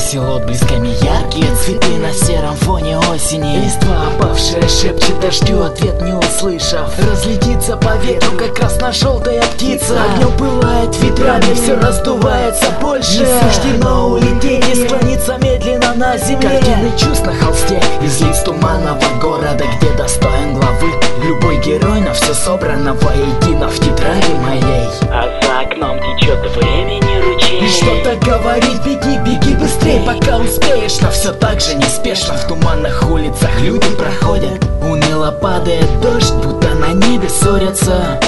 окрасил отблесками яркие цветы на сером фоне осени. Листва опавшая шепчет дождю, ответ не услышав, разлетится по ветру, как красно-желтая птица. Огнем пылает ветрами, все раздувается больше. Не суждено улететь и склониться медленно на земле. Картины чувств на холсте из лиц туманного города, где достоин главы любой герой, но все собрано воедино в тетради моей. А за окном течет времени ручей. И что-то говорит: беги, беги быстрей, пока успеешь. Но все так же неспешно в туманных улицах люди проходят. Уныло падает дождь, будто на небе ссорятся.